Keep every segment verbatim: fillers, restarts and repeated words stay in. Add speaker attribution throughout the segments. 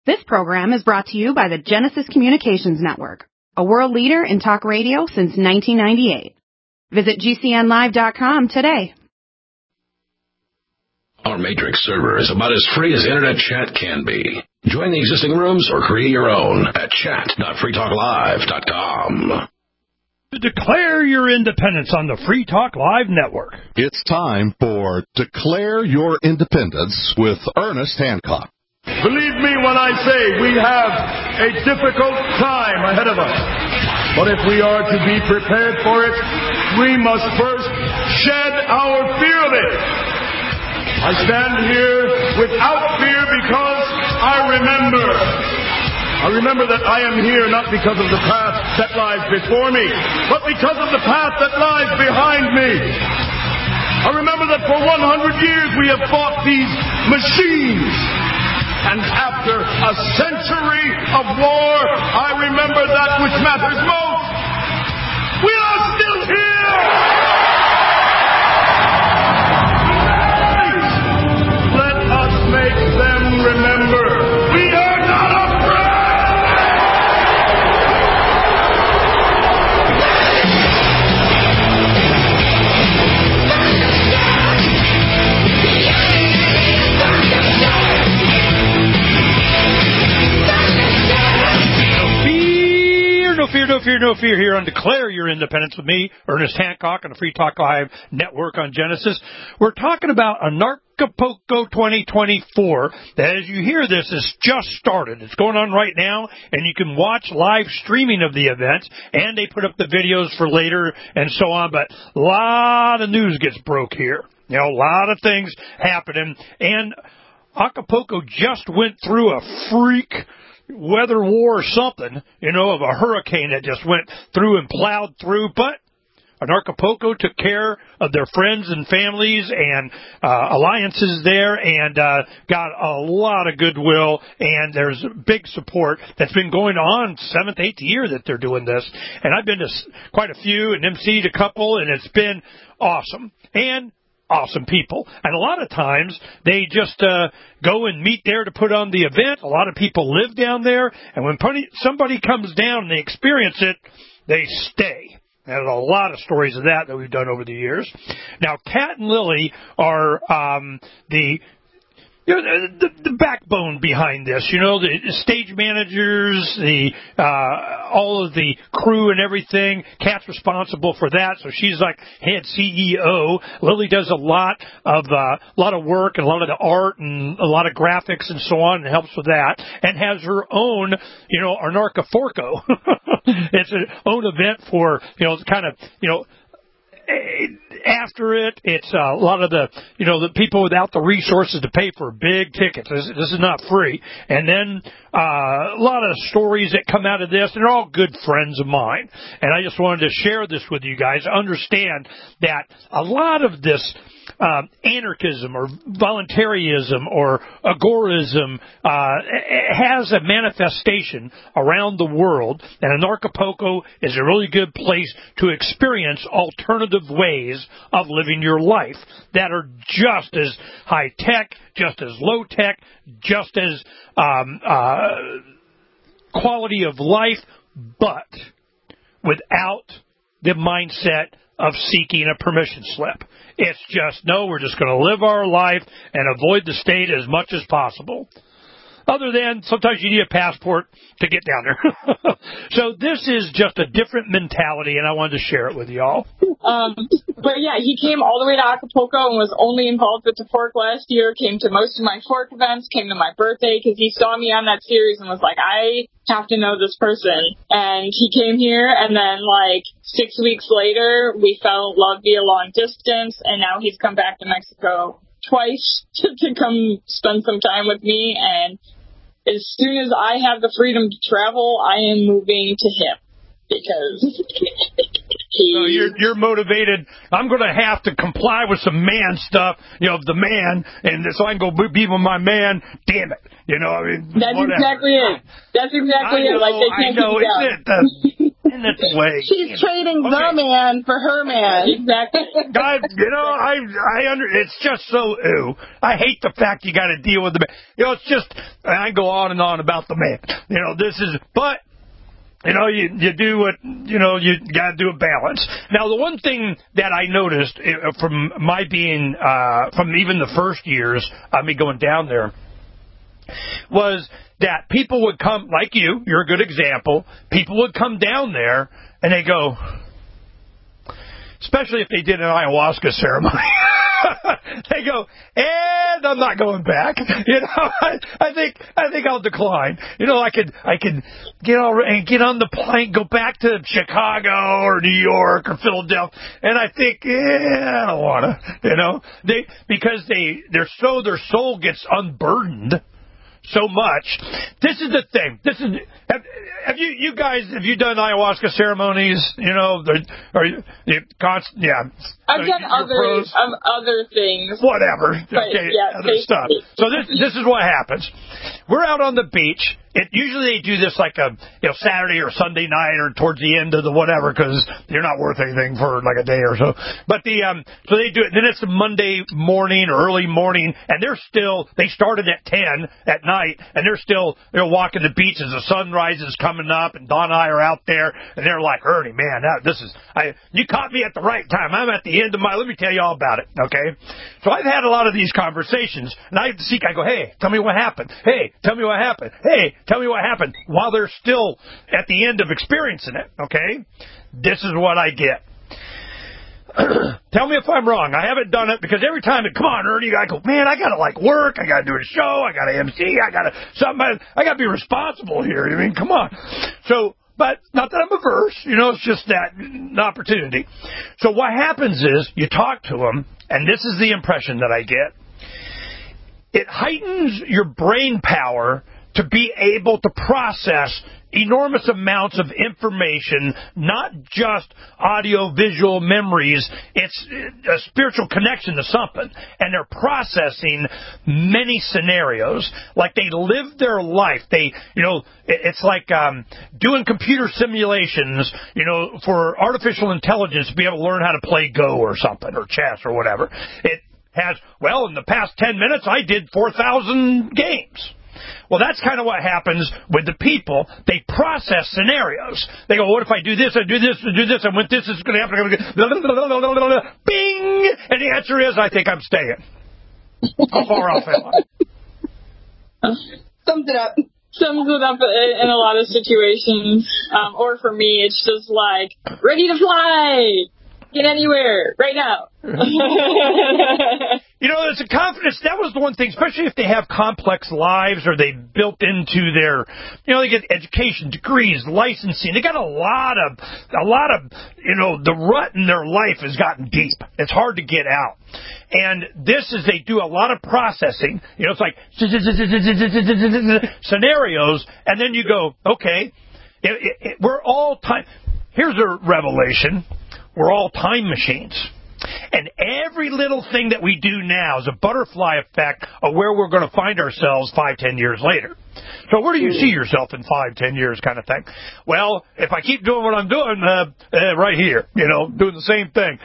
Speaker 1: This program is brought to you by the Genesis Communications Network, a world leader in talk radio since nineteen ninety-eight. Visit G C N live dot com today.
Speaker 2: Our Matrix server is about as free as internet chat can be. Join the existing rooms or create your own at chat dot free talk live dot com.
Speaker 3: Declare your independence on the Free Talk Live Network.
Speaker 4: It's time for Declare Your Independence with Ernest Hancock.
Speaker 5: Believe me when I say we have a difficult time ahead of us. But if we are to be prepared for it, we must first shed our fear of it. I stand here without fear because I remember. I remember that I am here not because of the path that lies before me, but because of the path that lies behind me. I remember that for one hundred years we have fought these machines. And after a century of war, I remember that which matters most. We are still here! Let us make them remember we are not afraid!
Speaker 3: No fear, no fear, no fear here on Declare Your Independence with me, Ernest Hancock, on the Free Talk Live Network on Genesis. We're talking about Anarchapulco twenty twenty-four. As you hear this, it's just started. It's going on right now, and you can watch live streaming of the event, and they put up the videos for later and so on, but a lot of news gets broke here. You know, a lot of things happening, and Acapulco just went through a freak weather war or something, you know, of a hurricane that just went through and plowed through, but Anarchapulco took care of their friends and families and uh, alliances there and uh, got a lot of goodwill, and there's big support that's been going on seventh, eighth year that they're doing this. And I've been to quite a few and emceed a couple, and it's been awesome. And awesome people. And a lot of times they just uh, go and meet there to put on the event. A lot of people live down there, and when somebody comes down and they experience it, they stay. There's a lot of stories of that that we've done over the years. Now, Kat and Lily are um, the... You know, the, the backbone behind this, you know, the stage managers, the uh, all of the crew and everything. Kat's responsible for that, so she's like head C E O. Lily does a lot of uh, a lot of work and a lot of the art and a lot of graphics and so on, and helps with that. And has her own, you know, Anarchaforco. It's an own event for, you know, kind of, you know. After it, it's a lot of the, you know, the people without the resources to pay for big tickets. This, this is not free. And then uh, a lot of stories that come out of this, and they're all good friends of mine. And I just wanted to share this with you guys. Understand that a lot of this uh, anarchism or voluntarism or agorism uh, has a manifestation around the world, and Anarchapulco is a really good place to experience alternative ways of living your life that are just as high-tech, just as low-tech, just as um, uh, quality of life, but without the mindset of seeking a permission slip. It's just, no, we're just going to live our life and avoid the state as much as possible. Other than sometimes you need a passport to get down there. So this is just a different mentality, and I wanted to share it with y'all.
Speaker 6: Um, but yeah, he came all the way to Acapulco and was only involved with the fork last year, came to most of my fork events, came to my birthday because he saw me on that series and was like, I have to know this person. And he came here, and then like six weeks later, we fell in love via long distance, and now he's come back to Mexico twice to, to come spend some time with me, and as soon as I have the freedom to travel, I am moving to him because he...
Speaker 3: So you're, you're motivated. I'm going to have to comply with some man stuff, you know, the man, and so I can go be with my man. Damn it. You know, I mean,
Speaker 6: That's
Speaker 3: whatever.
Speaker 6: exactly it. That's exactly
Speaker 3: I know,
Speaker 6: it. Like, they can't
Speaker 3: I know,
Speaker 6: keep
Speaker 3: isn't it? The, isn't getting it the way.
Speaker 7: She's trading
Speaker 3: okay.
Speaker 7: the man for her man.
Speaker 6: Exactly.
Speaker 3: God, you know, I, I under, it's just so ew. I hate the fact you got to deal with the man. You know, it's just, I go on and on about the man. You know, this is, but, you know, you, you do what, you know, you got to do a balance. Now, the one thing that I noticed from my being, uh, from even the first years of me going down there, was that people would come, like you, you're a good example, people would come down there and they go, especially if they did an ayahuasca ceremony, they go, and I'm not going back. You know, I, I think I think I'll decline. You know, I could I could get all and get on the plane, go back to Chicago or New York or Philadelphia, and I think, yeah, I don't want to. You know, they because they they're so their soul gets unburdened so much. This is the thing. This is have, have you you guys have you done ayahuasca ceremonies? You know, or you, you const, yeah.
Speaker 6: I've done other um, other things.
Speaker 3: Whatever.
Speaker 6: But,
Speaker 3: okay,
Speaker 6: yeah,
Speaker 3: other stuff. So this this is what happens. We're out on the beach. It usually they do this like a you know Saturday or Sunday night or towards the end of the whatever because you're not worth anything for like a day or so. But the um so they do it. Then it's a Monday morning or early morning, and they're still they started at ten at night, and they're still they're walking the beach as the sunrise is coming up, and Don and I are out there, and they're like, Ernie, man, that, this is I you caught me at the right time. I'm at the end of my. Let me tell you all about it. Okay, so I've had a lot of these conversations, and I seek. I go, hey, tell me what happened. Hey, tell me what happened. Hey. Tell me what happened while they're still at the end of experiencing it, okay? This is what I get. Tell me if I'm wrong. I haven't done it because every time it, come on, Ernie, I go, man, I got to like work. I got to do a show. I got to M C. I got to something. I got to be responsible here. I mean, come on. So, but not that I'm averse. You know, it's just that an opportunity. So what happens is you talk to them, and this is the impression that I get. It heightens your brain power to be able to process enormous amounts of information, not just audio-visual memories. It's a spiritual connection to something. And they're processing many scenarios. Like they live their life. They, you know, it's like um, doing computer simulations, you know, for artificial intelligence to be able to learn how to play Go or something, or chess or whatever. It has, well, in the past ten minutes, I did four thousand games. Well, that's kind of what happens with the people. They process scenarios. They go, what if I do this, I do this, I do this, and when this is going to happen, bing! And the answer is, I think I'm staying. How far off am I?
Speaker 7: Sums it up.
Speaker 6: Sums it up in a lot of situations. Um, or for me, it's just like, ready to fly! Get anywhere, right now.
Speaker 3: You know, there's a confidence. That was the one thing, especially if they have complex lives or they built into their, you know, they get education, degrees, licensing. They got a lot of, a lot of, you know, the rut in their life has gotten deep. It's hard to get out. And this is, they do a lot of processing. You know, it's like scenarios. And then you go, okay, it, it, it, we're all time. Here's a revelation. We're all time machines. And every little thing that we do now is a butterfly effect of where we're going to find ourselves five, ten years later. So where do you see yourself in five, ten years kind of thing? Well, if I keep doing what I'm doing, uh, uh, right here, you know, doing the same thing.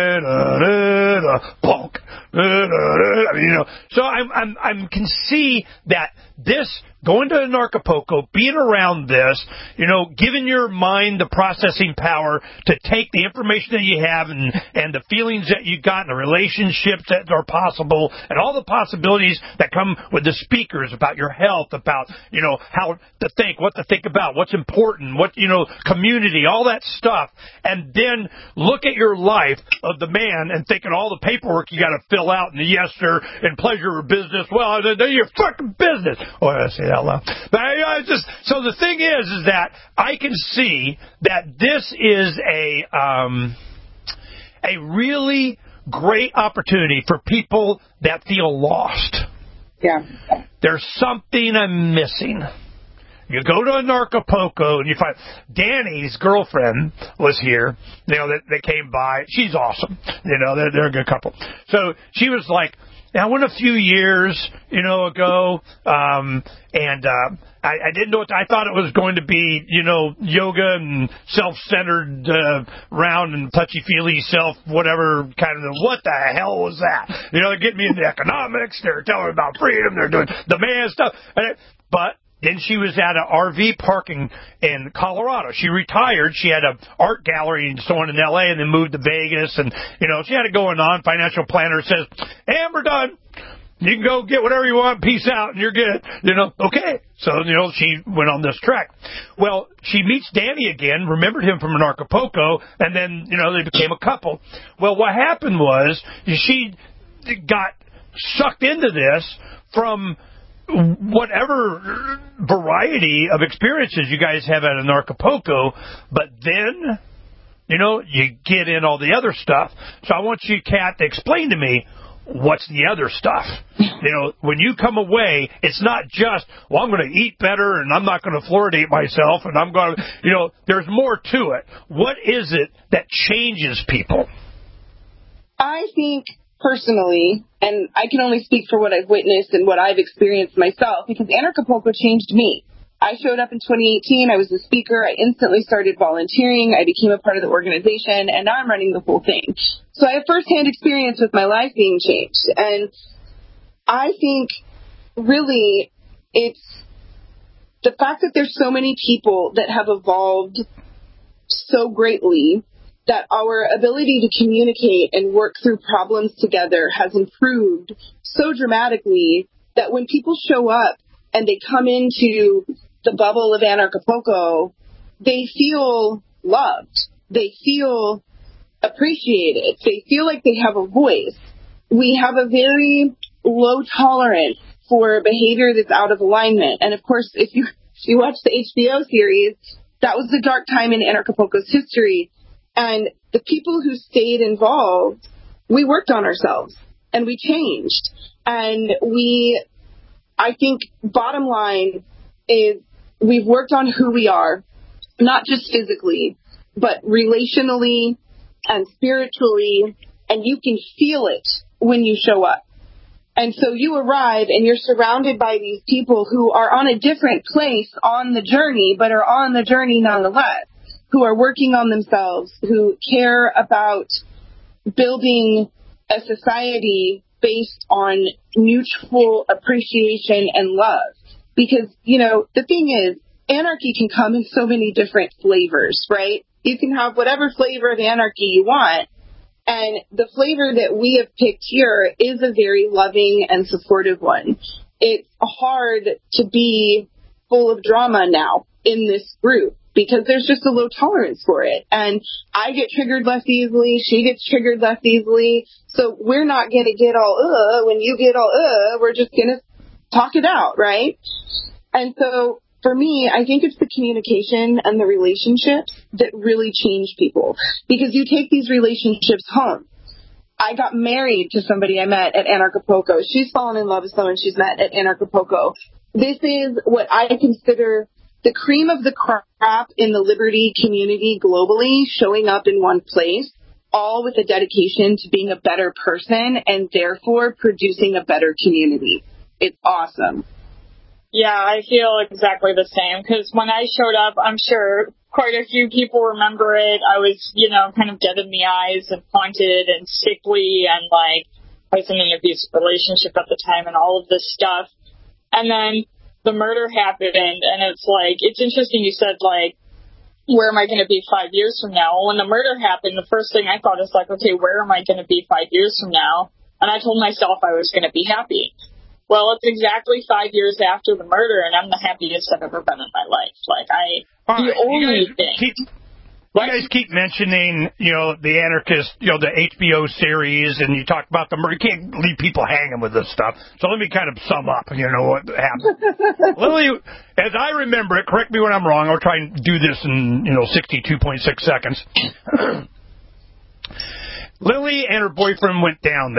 Speaker 3: Bonk. You know, so I'm, I'm, I can see that this, going to Anarchapulco, being around this, you know, giving your mind the processing power to take the information that you have and, and the feelings that you got and the relationships that are possible and all the possibilities that come with the speakers about your health, about, you know, how to think, what to think about, what's important, what, you know, community, all that stuff. And then look at your life of the man and thinking all the paperwork you got to fill out and the yes, sir, and pleasure or business. Well, they're your fucking business. Oh, I say that out loud. But I, I just, so the thing is, is that I can see that this is a, um, a really great opportunity for people that feel lost.
Speaker 7: Yeah.
Speaker 3: There's something I'm missing. You go to Anarchapulco and you find Danny's girlfriend was here, you know, that, that came by. She's awesome. You know, they're, they're a good couple. So she was like, I went a few years, you know, ago, um, and uh, I, I didn't know what I thought it was going to be, you know, yoga and self-centered, uh, round and touchy-feely self, whatever kind of. What the hell was that? You know, they're getting me into economics. They're telling me about freedom. They're doing the man stuff. And it, but then she was at an R V parking in Colorado. She retired. She had an art gallery and so on in L A and then moved to Vegas. And, you know, she had it going on. Financial planner says, and we're done. You can go get whatever you want. Peace out, and you're good. You know, okay. So, you know, she went on this trek. Well, she meets Danny again, remembered him from Acapulco, and then, you know, they became a couple. Well, what happened was she got sucked into this from whatever variety of experiences you guys have at an Acapulco, but then, you know, you get in all the other stuff. So I want you, Kat, to explain to me what's the other stuff. You know, when you come away, it's not just, well, I'm going to eat better and I'm not going to fluoridate myself and I'm going to, you know, there's more to it. What is it that changes people?
Speaker 7: I think personally, and I can only speak for what I've witnessed and what I've experienced myself, because Acapulco changed me. I showed up in twenty eighteen. I was a speaker. I instantly started volunteering. I became a part of the organization, and now I'm running the whole thing. So I have firsthand experience with my life being changed. And I think really it's the fact that there's so many people that have evolved so greatly that our ability to communicate and work through problems together has improved so dramatically that when people show up and they come into the bubble of Acapulco, they feel loved. They feel appreciated. They feel like they have a voice. We have a very low tolerance for behavior that's out of alignment. And of course, if you, if you watch the H B O series, that was the dark time in Acapulco's history. And the people who stayed involved, we worked on ourselves and we changed. And we, I think, bottom line is we've worked on who we are, not just physically, but relationally and spiritually, and you can feel it when you show up. And so you arrive and you're surrounded by these people who are on a different place on the journey, but are on the journey nonetheless, who are working on themselves, who care about building a society based on mutual appreciation and love. Because, you know, the thing is, anarchy can come in so many different flavors, right? You can have whatever flavor of anarchy you want. And the flavor that we have picked here is a very loving and supportive one. It's hard to be full of drama now in this group because there's just a low tolerance for it. And I get triggered less easily. She gets triggered less easily. So we're not going to get all, uh, when you get all, uh, we're just going to talk it out, right? And so for me, I think it's the communication and the relationships that really change people, because you take these relationships home. I got married to somebody I met at Acapulco. She's fallen in love with someone she's met at Acapulco. This is what I consider the cream of the crop in the Liberty community globally, showing up in one place, all with a dedication to being a better person and therefore producing a better community. It's awesome.
Speaker 6: Yeah, I feel exactly the same, because when I showed up, I'm sure quite a few people remember it. I was, you know, kind of dead in the eyes and haunted and sickly, and like I was in an abusive relationship at the time and all of this stuff. And then the murder happened, and it's like, it's interesting you said, like, where am I going to be five years from now? Well, when the murder happened, the first thing I thought is like, okay, where am I going to be five years from now? And I told myself I was going to be happy. Well, it's exactly five years after the murder, and I'm the happiest I've ever been in my life. Like, I,
Speaker 3: All
Speaker 6: the
Speaker 3: right,
Speaker 6: only
Speaker 3: you guys
Speaker 6: thing.
Speaker 3: Keep, you guys keep mentioning, you know, the anarchist, you know, the H B O series, and you talk about the murder. You can't leave people hanging with this stuff. So let me kind of sum up, you know, what happened. Lily, as I remember it, correct me when I'm wrong, I'll try and do this in, you know, sixty-two point six seconds. Lily and her boyfriend went down there.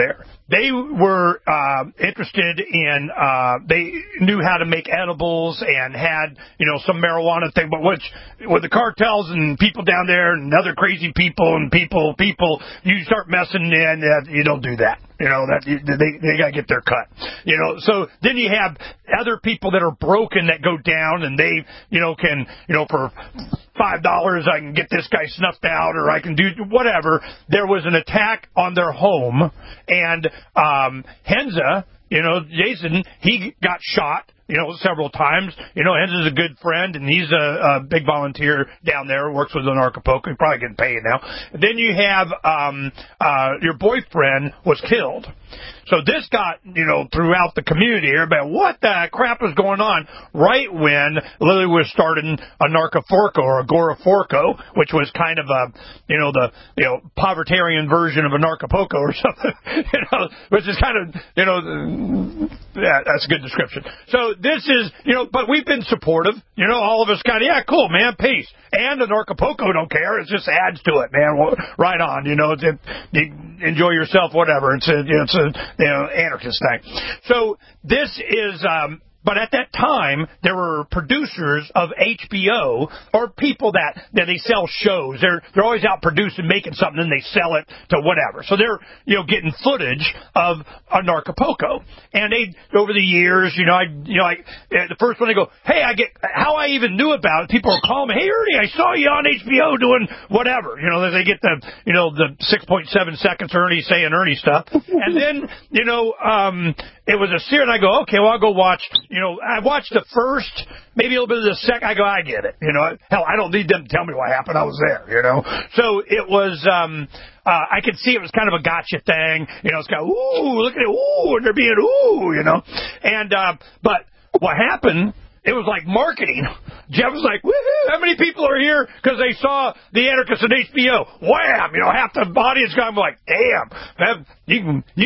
Speaker 3: they were uh, interested in, uh, they knew how to make edibles and had, you know, some marijuana thing, but which, with the cartels and people down there and other crazy people and people, people, you start messing in, uh, you don't do that. You know, that they they got to get their cut. You know, so then you have other people that are broken that go down and they, you know, can, you know, for five dollars I can get this guy snuffed out or I can do whatever. There was an attack on their home and um, Henza, you know, Jason, he got shot, you know, several times. You know, Henza's a good friend, and he's a, a big volunteer down there, works with Anarchapulco. He's probably getting paid now. Then you have um, uh, your boyfriend was killed. So this got, you know, throughout the community, everybody, what the crap is going on? Right when Lily was starting Anarchaforco or Agoraforco, which was kind of a, you know, the, you know, povertarian version of Anarchapulco or something, you know, which is kind of, you know, yeah, that's a good description. So this is, you know, but we've been supportive, you know, all of us kind of, yeah, cool, man, peace. And Anarchapulco don't care. It just adds to it, man. Well, right on, you know, it's, it, you enjoy yourself, whatever. It's a, you know, it's a, you know, anarchist thing. So this is, um, but at that time, there were producers of H B O or people that, that they sell shows. They're they're always out producing, making something, and they sell it to whatever. So they're, you know, getting footage of Anarchapulco. And they, over the years, you know, I, you know, like the first one they go, hey, I get, how I even knew about it, people are calling me, hey, Ernie, I saw you on H B O doing whatever. You know, they get the, you know, the six point seven seconds Ernie saying Ernie stuff. And then, you know, um, it was a series, and I go, okay, well, I'll go watch. You know, I watched the first, maybe a little bit of the second. I go, I get it. You know, hell, I don't need them to tell me what happened. I was there, you know. So it was, um, uh, I could see it was kind of a gotcha thing. You know, it's kind of, ooh, look at it, ooh, and they're being, ooh, you know. And, uh, but what happened, it was like marketing. Jeff was like, woohoo, how many people are here because they saw The Anarchist on H B O? Wham! You know, half the audience got like, damn, man, you can you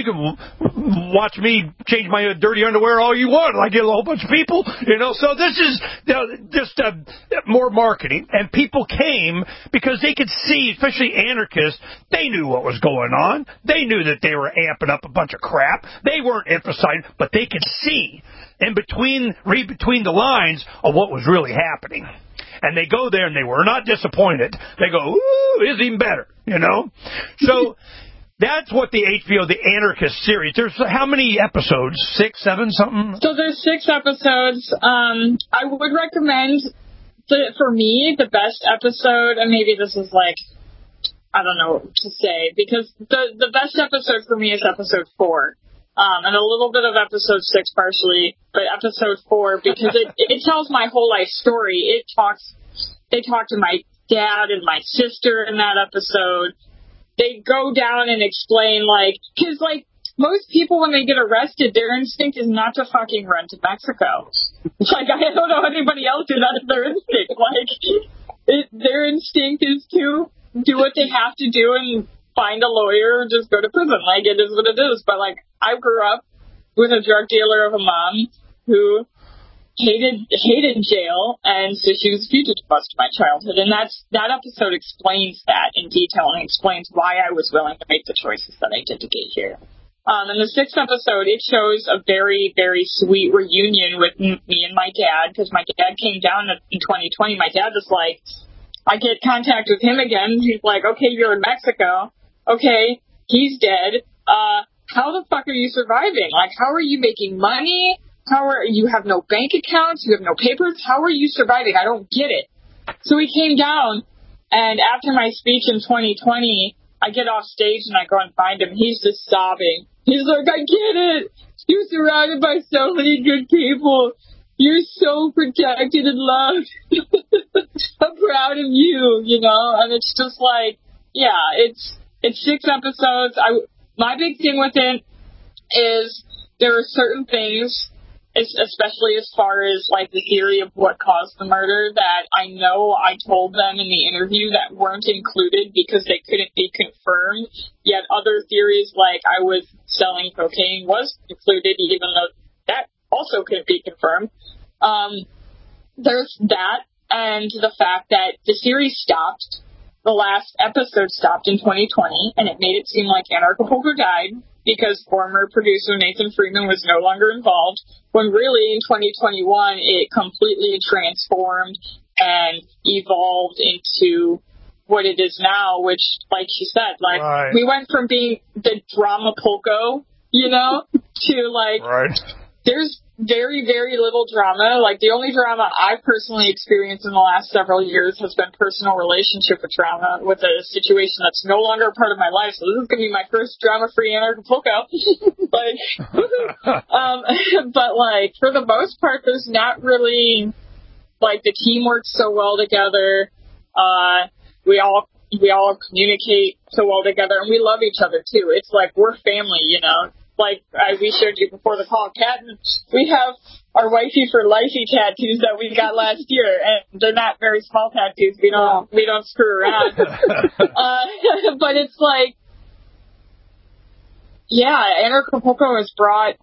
Speaker 3: can watch me change my dirty underwear all you want. I get a whole bunch of people, you know. So this is, you know, just uh, more marketing. And people came because they could see, especially anarchists, they knew what was going on. They knew that they were amping up a bunch of crap. They weren't emphasizing, but they could see in between, read between the lines of what was really happening. And they go there and they were not disappointed. They go, ooh, it's even better, you know? So that's what the H B O, the Anarchist series, there's how many episodes? Six, seven, something?
Speaker 6: So there's six episodes. Um, I would recommend, the, for me, the best episode, and maybe this is like, I don't know what to say, because the, the best episode for me is episode four. Um, and a little bit of episode six partially, but episode four, because it, it tells my whole life story. It talks, they talk to my dad and my sister in that episode. They go down and explain, like, cause like, most people when they get arrested, their instinct is not to fucking run to Mexico. Like, I don't know anybody else who that is their instinct. Like, it, their instinct is to do what they have to do and find a lawyer and just go to prison. Like, it is what it is. But, like, I grew up with a drug dealer of a mom who hated hated jail, and so she was a fugitive most of my childhood. And that's that episode explains that in detail and explains why I was willing to make the choices that I did to get here. Um, and the sixth episode, it shows a very, very sweet reunion with m- me and my dad, because my dad came down in twenty twenty. My dad was like, I get contact with him again. He's like, okay, you're in Mexico. Okay, he's dead. Uh, how the fuck are you surviving? Like, how are you making money? How are you have no bank accounts? You have no papers? How are you surviving? I don't get it. So he came down, and after my speech in twenty twenty, I get off stage and I go and find him. He's just sobbing. He's like, I get it. You're surrounded by so many good people. You're so protected and loved. I'm proud of you, you know? And it's just like, yeah, it's it's six episodes. I, my big thing with it is there are certain things, especially as far as like the theory of what caused the murder, that I know I told them in the interview that weren't included because they couldn't be confirmed. Yet other theories like I was selling cocaine was included, even though that also couldn't be confirmed. Um, there's that, and the fact that the series stopped. The last episode stopped in twenty twenty, and it made it seem like Anarchapulco died. because former producer Nathan Freeman was no longer involved, when really in twenty twenty-one it completely transformed and evolved into what it is now, which, like she said, like,
Speaker 3: right.
Speaker 6: we went from being the drama polka, you know, to, like,
Speaker 3: right.
Speaker 6: there's very, very little drama. Like, the only drama I've personally experienced in the last several years has been personal relationship with drama, with a situation that's no longer a part of my life. So this is going to be my first drama-free Anarcha Polka. Like, um, but, like, for the most part, there's not really, like, the team works so well together. Uh, we all, we all communicate so well together, and we love each other, too. It's like, we're family, you know. Like I, we showed you before the call, Kat, we have our wifey for lifey tattoos that we got last year, and they're not very small tattoos. We don't we don't screw around. uh, but it's like, yeah, Anarcha Polka has brought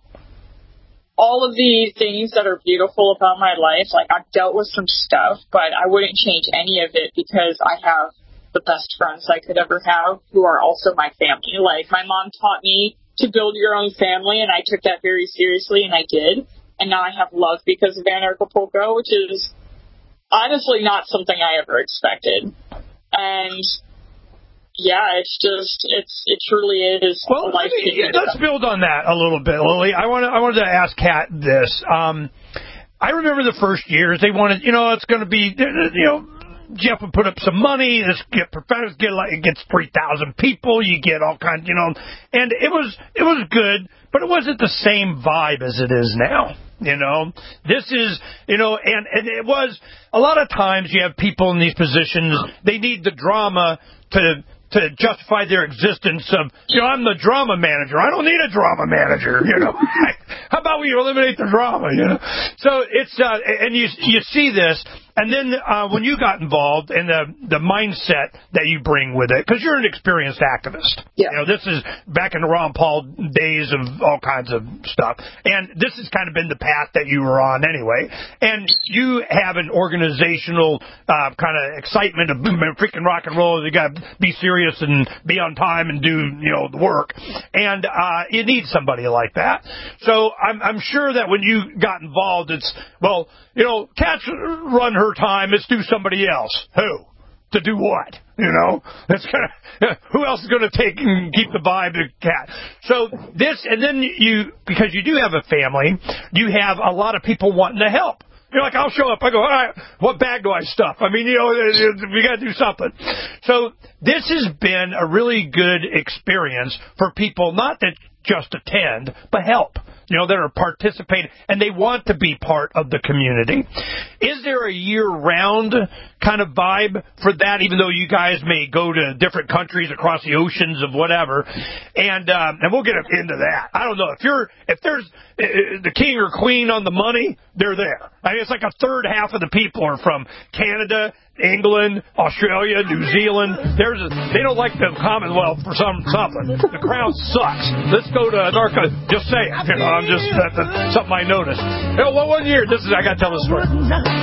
Speaker 6: all of the things that are beautiful about my life. Like, I've dealt with some stuff, but I wouldn't change any of it because I have the best friends I could ever have who are also my family. Like, my mom taught me to build your own family, and I took that very seriously, and I did. And now I have love because of Anarcha Polka, which is honestly not something I ever expected. And yeah, it's just, it's, it truly is.
Speaker 3: Well, let me, let's build on that a little bit, Lily. I wanted, I wanted to ask Kat this. Um, I remember the first years they wanted, you know, it's going to be, you know, Jeff would put up some money. This get professors get like it gets three thousand people. You get all kinds, you know, and it was it was good, but it wasn't the same vibe as it is now. You know, this is, you know, and, and it was a lot of times you have people in these positions. They need the drama to. to justify their existence of, you know, I'm the drama manager. I don't need a drama manager, you know. How about we eliminate the drama, you know? So it's, uh, and you you see this, and then uh, when you got involved in the, the mindset that you bring with it, because you're an experienced activist.
Speaker 7: Yeah.
Speaker 3: You know, this is back in the Ron Paul days of all kinds of stuff. And this has kind of been the path that you were on anyway. And you have an organizational uh, kind of excitement of freaking rock and roll. You got to be serious and be on time and do, you know, the work. And uh, you need somebody like that. So I'm, I'm sure that when you got involved, it's, well, you know, Kat's run her time. Let's do somebody else. Who? To do what? You know? That's gonna, who else is going to take and keep the vibe of Kat? So this, and then you, because you do have a family, you have a lot of people wanting to help. You're like, I'll show up. I go, all right, what bag do I stuff? I mean, you know, we got to do something. So this has been a really good experience for people, not that just attend, but help, you know, that are participating, and they want to be part of the community. Is there a year-round kind of vibe for that, even though you guys may go to different countries across the oceans of whatever? And um, and we'll get into that. I don't know. If you're if there's uh, the king or queen on the money, they're there. I mean, it's like a third half of the people are from Canada, England, Australia, New Zealand. There's a, they don't like the Commonwealth for some something. The crown sucks. Let's go to Anarcha. Just say it. You know, I'm just that, that's something I noticed. You know, well, one year, this is I got to tell the story.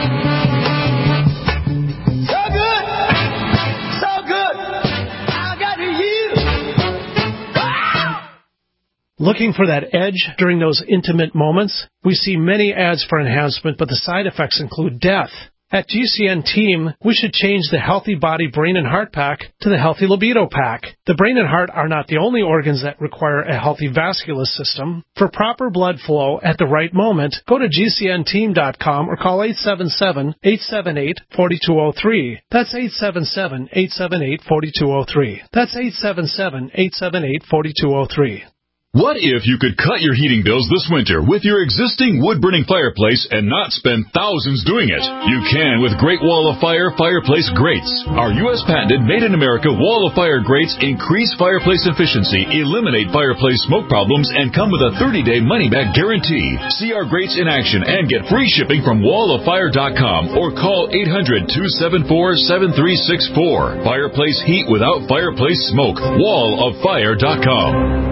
Speaker 8: So good, so good. I got you. Wow.
Speaker 9: Looking for that edge during those intimate moments? We see many ads for enhancement, but the side effects include death. At G C N Team, we should change the Healthy Body, Brain, and Heart Pack to the Healthy Libido Pack. The brain and heart are not the only organs that require a healthy vascular system. For proper blood flow at the right moment, go to G C N team dot com or call eight seven seven, eight seven eight, four two zero three. That's eight seven seven, eight seven eight, four two zero three. That's eight seven seven, eight seven eight, four two zero three.
Speaker 10: What if you could cut your heating bills this winter with your existing wood-burning fireplace and not spend thousands doing it? You can with Great Wall of Fire Fireplace Grates. Our U S patented made-in-America Wall of Fire grates increase fireplace efficiency, eliminate fireplace smoke problems, and come with a thirty-day money-back guarantee. See our grates in action and get free shipping from wall of fire dot com or call eight hundred, two seven four, seven three six four. Fireplace heat without fireplace smoke. wall of fire dot com.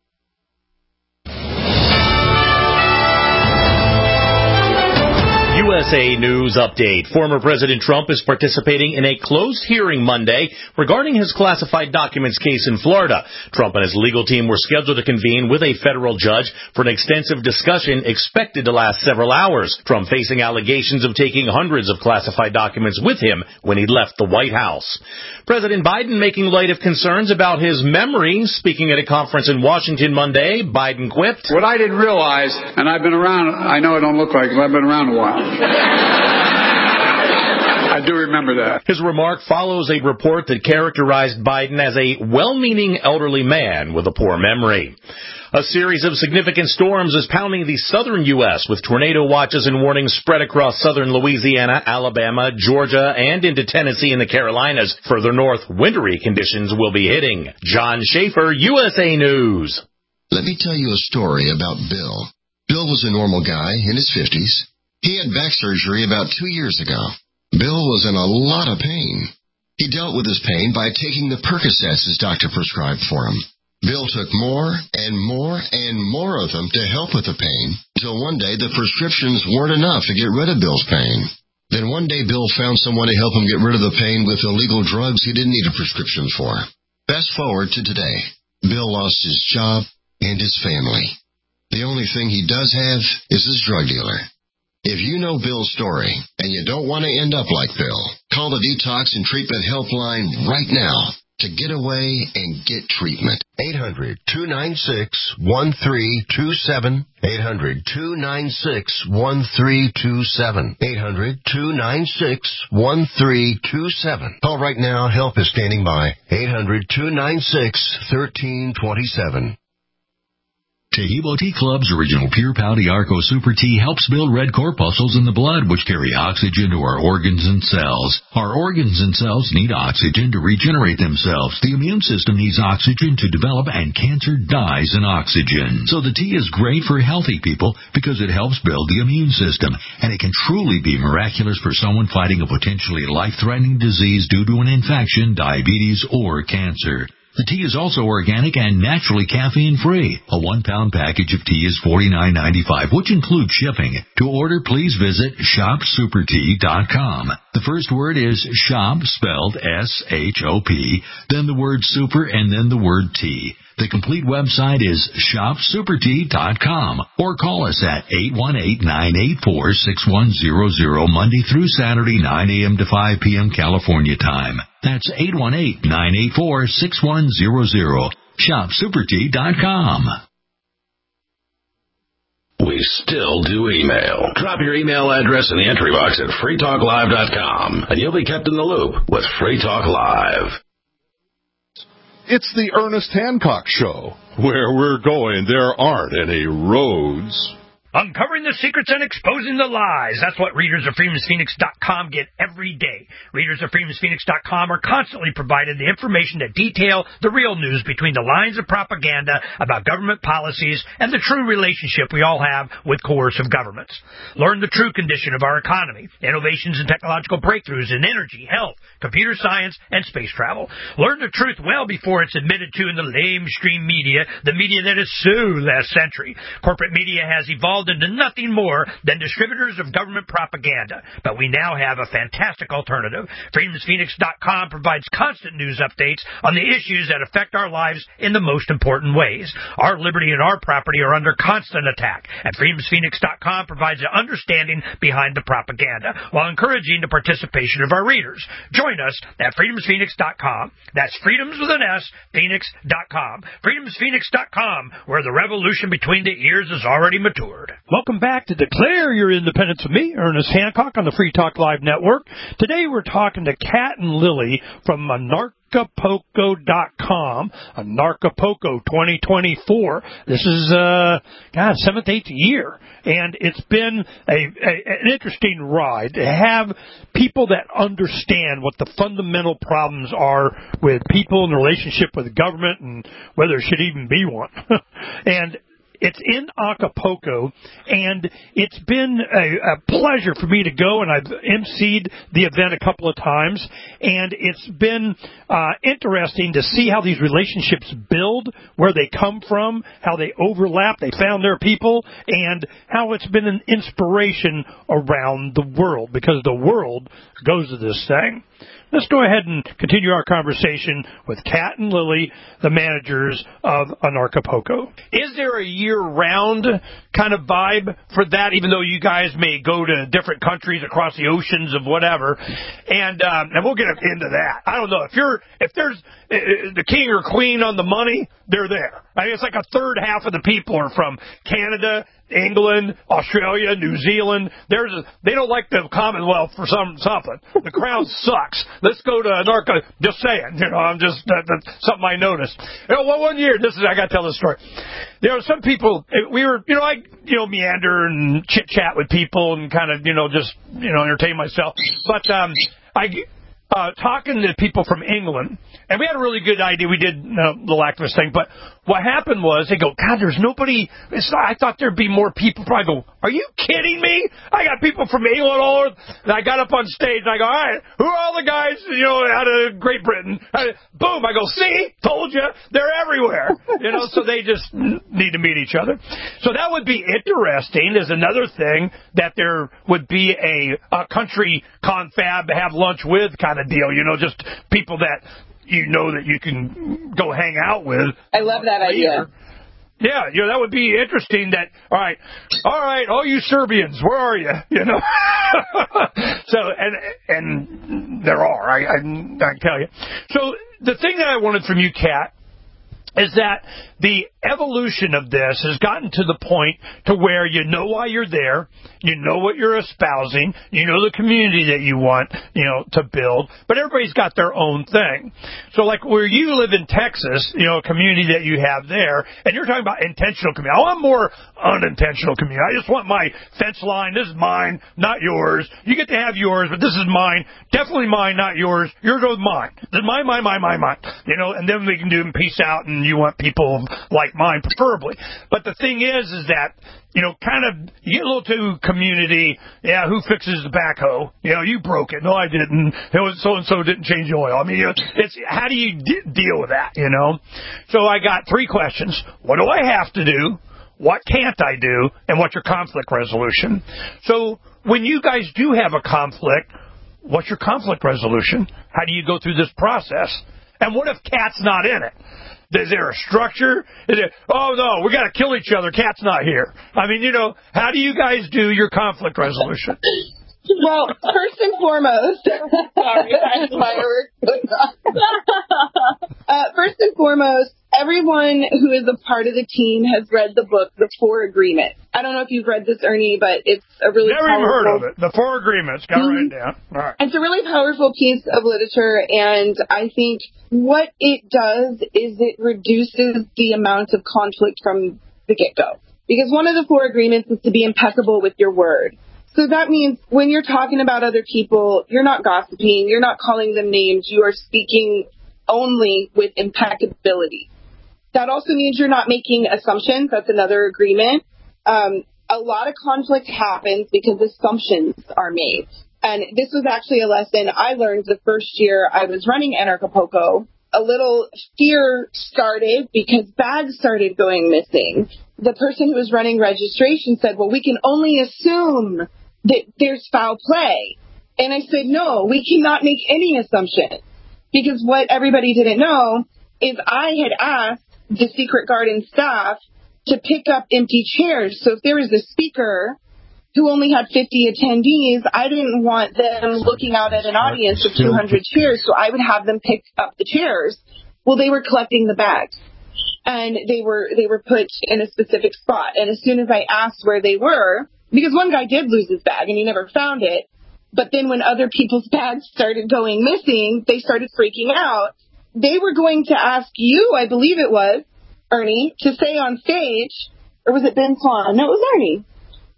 Speaker 11: U S A News Update. Former President Trump is participating in a closed hearing Monday regarding his classified documents case in Florida. Trump and his legal team were scheduled to convene with a federal judge for an extensive discussion expected to last several hours. Trump facing allegations of taking hundreds of classified documents with him when he left the White House. President Biden making light of concerns about his memory. Speaking at a conference in Washington Monday, Biden quipped,
Speaker 12: "What I didn't realize, and I've been around, I know I don't look like it, but I've been around a while. I do remember that."
Speaker 11: His remark follows a report that characterized Biden as a well-meaning elderly man with a poor memory. A series of significant storms is pounding the southern U S with tornado watches and warnings spread across southern Louisiana, Alabama, Georgia, and into Tennessee and the Carolinas. Further north, wintry conditions will be hitting. John Schaefer, U S A News.
Speaker 13: Let me tell you a story about Bill. Bill was a normal guy in his fifties. He had back surgery about two years ago. Bill was in a lot of pain. He dealt with his pain by taking the Percocets his doctor prescribed for him. Bill took more and more and more of them to help with the pain, until one day the prescriptions weren't enough to get rid of Bill's pain. Then one day Bill found someone to help him get rid of the pain with illegal drugs he didn't need a prescription for. Fast forward to today. Bill lost his job and his family. The only thing he does have is his drug dealer. If you know Bill's story and you don't want to end up like Bill, call the Detox and Treatment Helpline right now to get away and get treatment.
Speaker 14: eight hundred, two nine six, one three two seven. eight hundred, two nine six, one three two seven. eight hundred, two nine six, one three two seven. Call right now. Help is standing by. eight hundred, two nine six, one three two seven.
Speaker 10: Taheebo Tea Club's original Pure Pouty Arco Super Tea helps build red corpuscles in the blood, which carry oxygen to our organs and cells. Our organs and cells need oxygen to regenerate themselves. The immune system needs oxygen to develop, and cancer dies in oxygen. So the tea is great for healthy people because it helps build the immune system, and it can truly be miraculous for someone fighting a potentially life-threatening disease due to an infection, diabetes, or cancer. The tea is also organic and naturally caffeine-free. A one-pound package of tea is forty-nine ninety-five, which includes shipping. To order, please visit shop super tea dot com. The first word is shop, spelled S H O P, then the word super, and then the word tea. The complete website is shop super tea dot com, or call us at eight one eight, nine eight four, six one zero zero Monday through Saturday, nine a.m. to five p.m. California time. That's eight one eight, nine eight four, six one zero zero. shop super tea dot com.
Speaker 2: We still do email. Drop your email address in the entry box at free talk live dot com, and you'll be kept in the loop with Free Talk Live.
Speaker 4: It's the Ernest Hancock Show. Where we're going, there aren't any roads.
Speaker 3: Uncovering the secrets and exposing the lies. That's what readers of Freedoms Phoenix dot com get every day. Readers of Freedoms Phoenix dot com are constantly provided the information that detail the real news between the lines of propaganda about government policies and the true relationship we all have with coercive governments. Learn the true condition of our economy, innovations and technological breakthroughs in energy, health, computer science, and space travel. Learn the truth well before it's admitted to in the lamestream media, the media that is so last century. Corporate media has evolved into nothing more than distributors of government propaganda. But we now have a fantastic alternative. Freedoms Phoenix dot com provides constant news updates on the issues that affect our lives in the most important ways. Our liberty and our property are under constant attack, and Freedoms Phoenix dot com provides an understanding behind the propaganda while encouraging the participation of our readers. Join us at Freedoms Phoenix dot com. That's Freedoms with an S, Phoenix dot com. Freedoms Phoenix dot com, where the revolution between the ears is already matured. Welcome back to Declare Your Independence with me, Ernest Hancock, on the Free Talk Live Network. Today we're talking to Kat and Lily from Anarchapulco dot com, Anarchapulco twenty twenty-four. This is, uh, God, seventh, eighth year. And it's been a, a, an interesting ride to have people that understand what the fundamental problems are with people in the relationship with the government and whether there should even be one. And It's in Acapulco, and it's been a, a pleasure for me to go, and I've emceed the event a couple of times, and it's been uh, interesting to see how these relationships build, where they come from, how they overlap, they found their people, and how it's been an inspiration around the world, because the world goes to this thing. Let's go ahead and continue our conversation with Kat and Lily, the managers of Anarchapulco. Is there a year-round kind of vibe for that, even though you guys may go to different countries across the oceans of whatever? And um, and we'll get into that. I don't know. If you're if there's uh, the king or queen on the money, they're there. I mean, it's like a third half of the people are from Canada, England, Australia, New Zealand. There's a, they don't like the Commonwealth for some something. The crown sucks. Let's go to Anarcha. Just saying, you know, I'm just that, that's something I noticed. You know, one, one year, this is I got to tell this story. There were some people. We were, you know, I you know meander and chit chat with people and kind of you know just you know entertain myself. But um, I. Uh, talking to people from England, and we had a really good idea. We did uh, the activist thing, but what happened was they go, God, there's nobody. It's not, I thought there'd be more people. I go, are you kidding me? I got people from England all over. And I got up on stage and I go, all right, who are all the guys, you know, out of Great Britain? I, boom, I go, see, told you, they're everywhere. You know, so they just need to meet each other. So that would be interesting. Is another thing that there would be a, a country confab to have lunch with kind of deal, you know, just people that you know that you can go hang out with. I
Speaker 7: love that idea.
Speaker 3: Yeah, you know, that would be interesting that, all right, all right, all you Serbians, where are you? You know? So, and and there are, I, I, I can tell you. So the thing that I wanted from you, Kat, is that the evolution of this has gotten to the point to where you know why you're there, you know what you're espousing, you know the community that you want, you know, to build, but everybody's got their own thing. So like where you live in Texas, you know, a community that you have there, and you're talking about intentional community. I want more unintentional community. I just want my fence line. This is mine, not yours. You get to have yours, but this is mine. Definitely mine, not yours. Yours goes mine. This is mine, mine, mine, mine, mine. You know, and then we can do peace out, and you want people like mine, preferably. But the thing is, is that, you know, kind of, you get a little too community, yeah, who fixes the backhoe? You know, you broke it. No, I didn't. It was so-and-so didn't change the oil. I mean, you know, it's, how do you d- deal with that, you know? So I got three questions. What do I have to do? What can't I do? And what's your conflict resolution? So when you guys do have a conflict, what's your conflict resolution? How do you go through this process? And what if Kat's not in it? Is there a structure? Is it, oh, no, we got to kill each other. Kat's not here. I mean, you know, how do you guys do your conflict resolution?
Speaker 7: Well, first and foremost, sorry, I have fireworks going on. uh, first and foremost, everyone who is a part of the team has read the book, The Four Agreements. I don't know if you've read this, Ernie, but it's a really
Speaker 3: Never
Speaker 7: powerful...
Speaker 3: even heard of it. The Four Agreements. Got to mm-hmm. write it down. All right.
Speaker 7: It's a really powerful piece of literature, and I think what it does is it reduces the amount of conflict from the get-go. Because one of the Four Agreements is to be impeccable with your word. So that means when you're talking about other people, you're not gossiping, you're not calling them names, you are speaking only with impeccability. That also means you're not making assumptions. That's another agreement. Um, a lot of conflict happens because assumptions are made. And this was actually a lesson I learned the first year I was running Anarchapulco. A little fear started because bags started going missing. The person who was running registration said, well, we can only assume that there's foul play. And I said, no, we cannot make any assumption. Because what everybody didn't know is I had asked the Secret Garden staff to pick up empty chairs. So if there was a speaker who only had fifty attendees, I didn't want them looking out at an audience of two hundred chairs, so I would have them pick up the chairs. Well, they were collecting the bags, and they were they were put in a specific spot. And as soon as I asked where they were, because one guy did lose his bag and he never found it, but then when other people's bags started going missing, they started freaking out. They were going to ask you, I believe it was, Ernie, to say on stage, or was it Ben Swan? No, it was Ernie.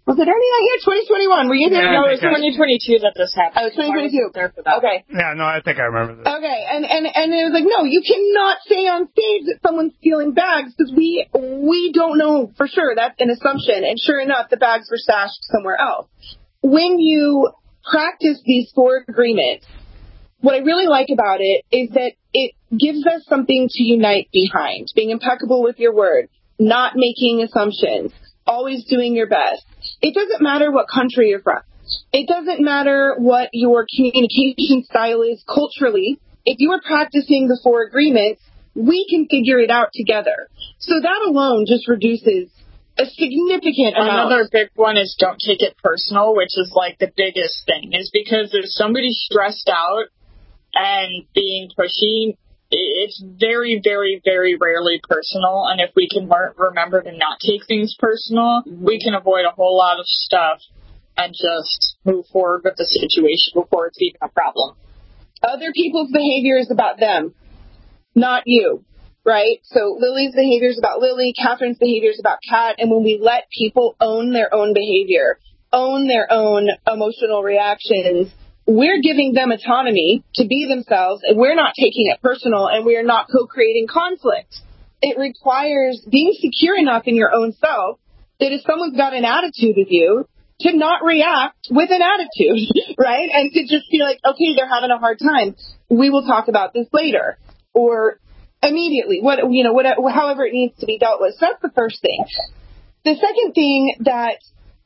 Speaker 7: Was it Ernie that year? twenty twenty-one. Were you there?
Speaker 6: Yeah, no, it was twenty twenty-two that this happened.
Speaker 7: Oh, it was twenty twenty-two. There for that. Okay.
Speaker 3: Yeah, no, I think I remember this.
Speaker 7: Okay, and, and, and it was like, no, you cannot say on stage that someone's stealing bags because we, we don't know for sure. That's an assumption. And sure enough, the bags were stashed somewhere else. When you practice these four agreements, what I really like about it is that it gives us something to unite behind, being impeccable with your word, not making assumptions, always doing your best. It doesn't matter what country you're from. It doesn't matter what your communication style is culturally. If you are practicing the four agreements, we can figure it out together. So that alone just reduces a significant amount.
Speaker 6: Another big one is don't take it personal, which is like the biggest thing, is because if somebody's stressed out and being pushy, it's very, very, very rarely personal. And if we can remember to not take things personal, we can avoid a whole lot of stuff and just move forward with the situation before it's even a problem.
Speaker 7: Other people's behavior is about them, not you, right? So Lily's behavior is about Lily, Catherine's behavior is about Kat, and when we let people own their own behavior, own their own emotional reactions, we're giving them autonomy to be themselves, and we're not taking it personal, and we're not co-creating conflict. It requires being secure enough in your own self that if someone's got an attitude with you, to not react with an attitude, right? And to just be like, okay, they're having a hard time. We will talk about this later, or immediately, what you know, whatever, however it needs to be dealt with. So that's the first thing. The second thing that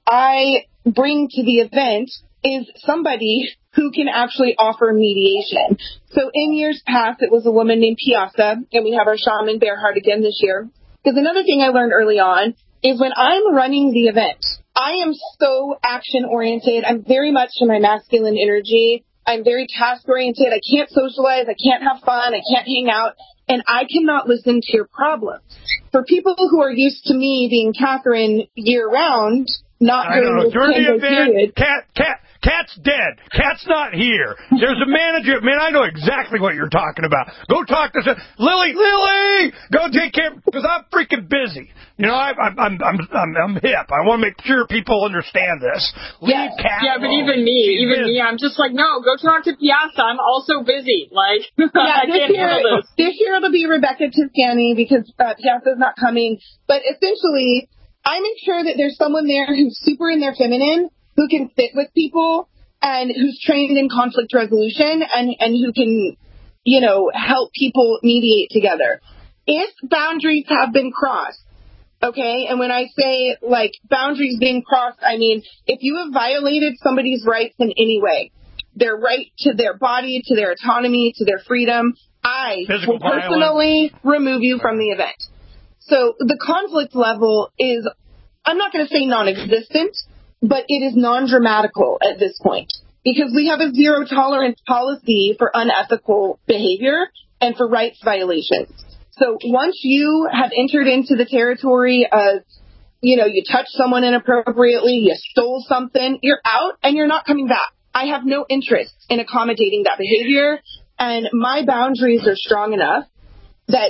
Speaker 7: I bring to the event is somebody who can actually offer mediation. So in years past, it was a woman named Piazza, and we have our shaman Bearheart again this year. Because another thing I learned early on is when I'm running the event, I am so action-oriented. I'm very much in my masculine energy. I'm very task-oriented. I can't socialize. I can't have fun. I can't hang out. And I cannot listen to your problems. For people who are used to me being Catherine year-round, not
Speaker 3: I
Speaker 7: during
Speaker 3: know.
Speaker 7: this
Speaker 3: During the
Speaker 7: ten-day
Speaker 3: event,
Speaker 7: period.
Speaker 3: Cat, Cat, Cat's dead. Cat's not here. There's a manager. Man, I know exactly what you're talking about. Go talk to Lily. Lily, go take care because I'm freaking busy. You know, I, I'm I'm I'm I'm I'm hip. I want to make sure people understand this. Leave
Speaker 6: yeah,
Speaker 3: Cat
Speaker 6: yeah, but
Speaker 3: alone.
Speaker 6: even me,
Speaker 3: She's
Speaker 6: even
Speaker 3: busy.
Speaker 6: me, I'm just like, no, go talk to Piazza. I'm also busy. Like,
Speaker 7: Yeah,
Speaker 6: I
Speaker 7: this
Speaker 6: can't
Speaker 7: year,
Speaker 6: handle this.
Speaker 7: this year it'll be Rebecca Tiscani because uh, Piazza's not coming. But essentially, I make sure that there's someone there who's super in their feminine, who can sit with people, and who's trained in conflict resolution, and, and who can, you know, help people mediate together. If boundaries have been crossed, okay, and when I say, like, boundaries being crossed, I mean, if you have violated somebody's rights in any way, their right to their body, to their autonomy, to their freedom, I
Speaker 3: Physical
Speaker 7: will personally remove you from the event. So the conflict level is, I'm not going to say non-existent, but it is non-dramatical at this point because we have a zero tolerance policy for unethical behavior and for rights violations. So once you have entered into the territory of, you know, you touched someone inappropriately, you stole something, you're out and you're not coming back. I have no interest in accommodating that behavior, and my boundaries are strong enough that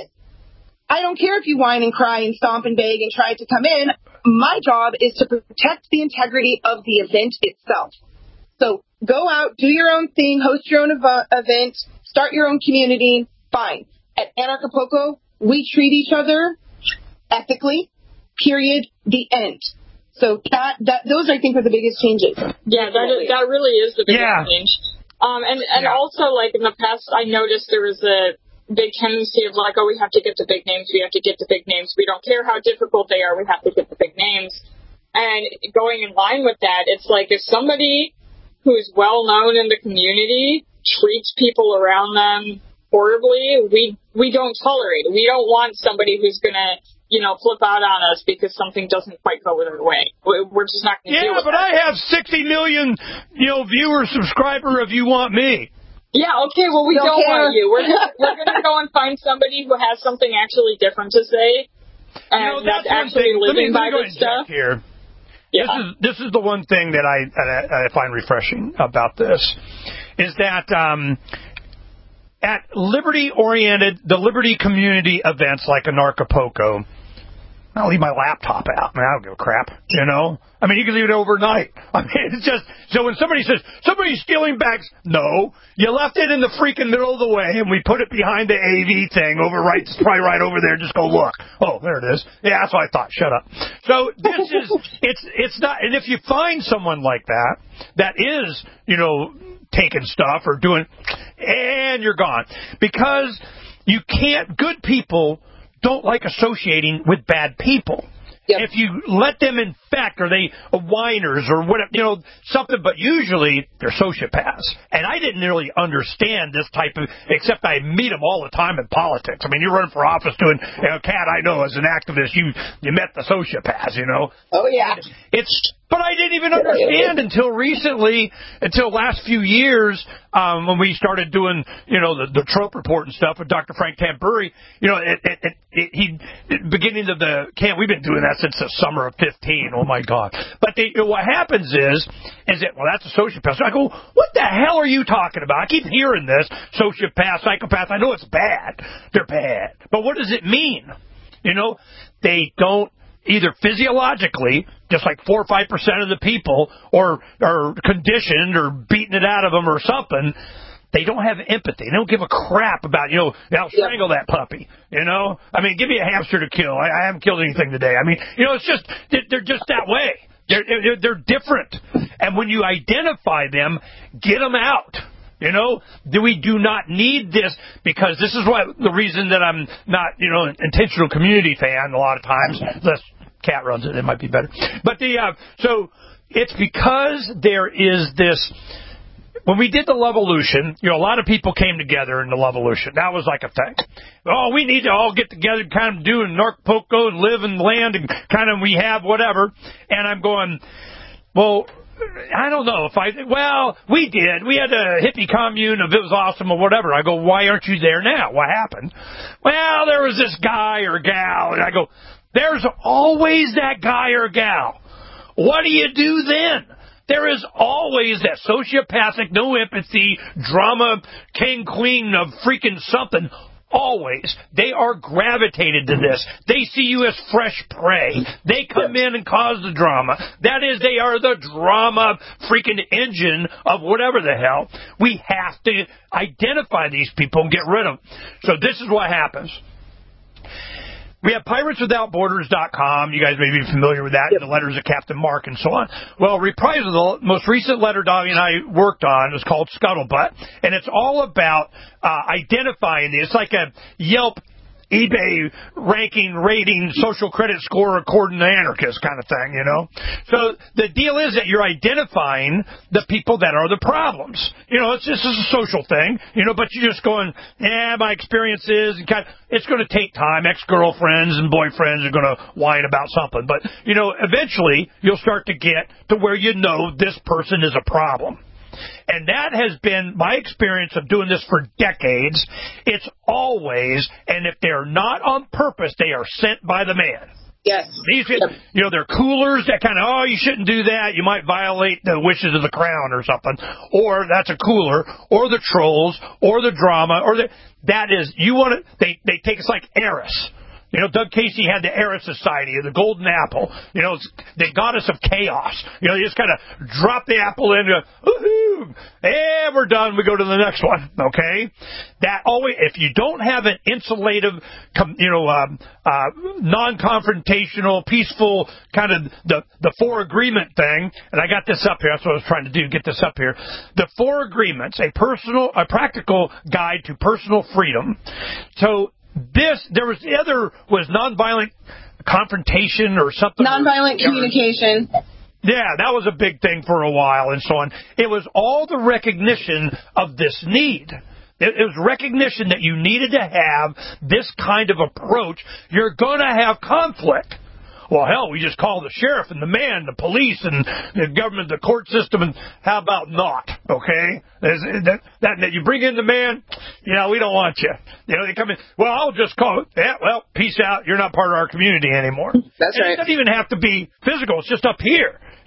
Speaker 7: I don't care if you whine and cry and stomp and beg and try to come in. My job is to protect the integrity of the event itself. So go out, do your own thing, host your own ev- event, start your own community, fine. At Anarchapulco, we treat each other ethically, period, the end. So that, that those, I think, are the biggest changes.
Speaker 6: Yeah, that is, that really is the biggest
Speaker 3: Yeah.
Speaker 6: change. Um, and, and
Speaker 3: Yeah.
Speaker 6: also, like, in the past, I noticed there was a big tendency of, like, oh, we have to get the big names, we have to get the big names. We don't care how difficult they are, we have to get the big names. And going in line with that, it's like if somebody who's well-known in the community treats people around them horribly, we we don't tolerate it. We don't want somebody who's going to, you know, flip out on us because something doesn't quite go their way. We're just not going to
Speaker 3: Yeah,
Speaker 6: deal with
Speaker 3: but
Speaker 6: that.
Speaker 3: I have sixty million, you know, viewer subscriber if you want me.
Speaker 6: Yeah, okay, well, we
Speaker 7: Don't
Speaker 6: don't,
Speaker 7: care.
Speaker 6: want you. We're gonna, we're going to go and find somebody who has something actually different to say, and
Speaker 3: You know, that's
Speaker 6: that's
Speaker 3: one
Speaker 6: actually
Speaker 3: thing. Let me,
Speaker 6: living
Speaker 3: let
Speaker 6: by
Speaker 3: me go
Speaker 6: this
Speaker 3: and check
Speaker 6: stuff.
Speaker 3: here.
Speaker 6: Yeah.
Speaker 3: This is this is the one thing that I that I find refreshing about this is that um, at liberty-oriented, the liberty community events like Anarchapulco, I'll leave my laptop out. I mean, I don't give a crap, you know? I mean, you can leave it overnight. I mean, it's just, so when somebody says, somebody's stealing bags, no, you left it in the freaking middle of the way, and we put it behind the A V thing over right, probably right over there, just go look. Oh, there it is. Yeah, that's what I thought. Shut up. So this is, it's, it's not, and if you find someone like that, that is, you know, taking stuff or doing, and you're gone. Because you can't, good people don't like associating with bad people. Yep. If you let them infect, or they uh, whiners or whatever, you know, something, but usually they're sociopaths. And I didn't really understand this type of, except I meet them all the time in politics. I mean, you're running for office doing, you know, Kat, I know as an activist, you you met the sociopaths, you know.
Speaker 7: Oh, yeah.
Speaker 3: It's, but I didn't even understand until recently, until last few years, um, when we started doing, you know, the, the Trump report and stuff with Doctor Frank Tamburri. You know, it, it, it, it, he, beginning of the camp, we've been doing that since the summer of fifteen. Oh, my God. But they, you know, what happens is, is that, well, that's a sociopath. So I go, what the hell are you talking about? I keep hearing this, sociopath, psychopath. I know it's bad. They're bad. But what does it mean? You know, they don't, either physiologically, just like four or five percent of the people, or are conditioned or beating it out of them or something, they don't have empathy. They don't give a crap about, you know, I'll strangle that puppy, you know? I mean, give me a hamster to kill. I, I haven't killed anything today. I mean, you know, it's just, they're just that way. They're, they're, they're different. And when you identify them, get them out. You know, we do not need this, because this is what the reason that I'm not, you know, an intentional community fan a lot of times, unless Kat runs it, it might be better. But the, uh, so it's because there is this, when we did the Lovolution, you know, a lot of people came together in the Lovolution. That was like a thing. Oh, we need to all get together and kind of do in Acapulco and live in land and kind of we have whatever. And I'm going, well, I don't know if I, well, we did. We had a hippie commune of it was awesome or whatever. I go, why aren't you there now? What happened? Well, there was this guy or gal. And I go, there's always that guy or gal. What do you do then? There is always that sociopathic, no empathy, drama, king, queen of freaking something. Always. They are gravitated to this. They see you as fresh prey. They come in and cause the drama. That is, they are the drama freaking engine of whatever the hell. We have to identify these people and get rid of them. So this is what happens. We have Pirates Without Borders dot com. You guys may be familiar with that, yep. The letters of Captain Mark and so on. Well, Reprisal, the most recent letter Doggy and I worked on, is called Scuttlebutt, and it's all about uh, identifying these. It's like a Yelp, eBay ranking, rating, social credit score according to anarchists kind of thing, you know. So the deal is that you're identifying the people that are the problems. You know, it's this is a social thing, you know, but you're just going, yeah, my experience is, and kind of, it's going to take time. Ex-girlfriends and boyfriends are going to whine about something. But, you know, eventually you'll start to get to where you know this person is a problem. And that has been my experience of doing this for decades. It's always, and if they're not on purpose, they are sent by the man.
Speaker 7: Yes.
Speaker 3: These, you know, they're coolers that kind of, oh, you shouldn't do that. You might violate the wishes of the crown or something. Or that's a cooler. Or the trolls. Or the drama. Or the, that is, you want to, they, they take us like Eris. You know, Doug Casey had the Eris Society, the Golden Apple. You know, it's the goddess of chaos. You know, you just kind of drop the apple in, and go, woohoo, and we're done. We go to the next one, okay? That always, if you don't have an insulative, you know, um, uh, non-confrontational, peaceful kind of the, the four agreement thing, and I got this up here. That's what I was trying to do, get this up here. The four agreements, a personal, a practical guide to personal freedom. So, This, there was, the other was nonviolent confrontation or something.
Speaker 7: Nonviolent communication.
Speaker 3: Yeah, that was a big thing for a while and so on. It was all the recognition of this need. It was recognition that you needed to have this kind of approach. You're going to have conflict. Well, hell, we just call the sheriff and the man, the police and the government, the court system, and how about not, okay? That, that, that you bring in the man, you know, we don't want you. You know, they come in, well, I'll just call it, yeah, well, peace out, you're not part of our community anymore.
Speaker 7: That's
Speaker 3: and
Speaker 7: right.
Speaker 3: It doesn't even have to be physical, it's just up here.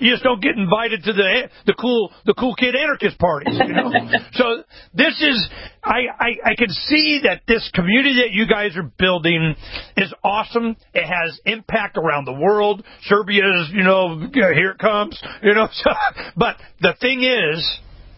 Speaker 3: You just don't get invited to the the cool the cool kid anarchist parties. You know. So this is I, I I can see that this community that you guys are building is awesome. It has impact around the world. Serbia's, you know, here it comes. You know. So, but the thing is,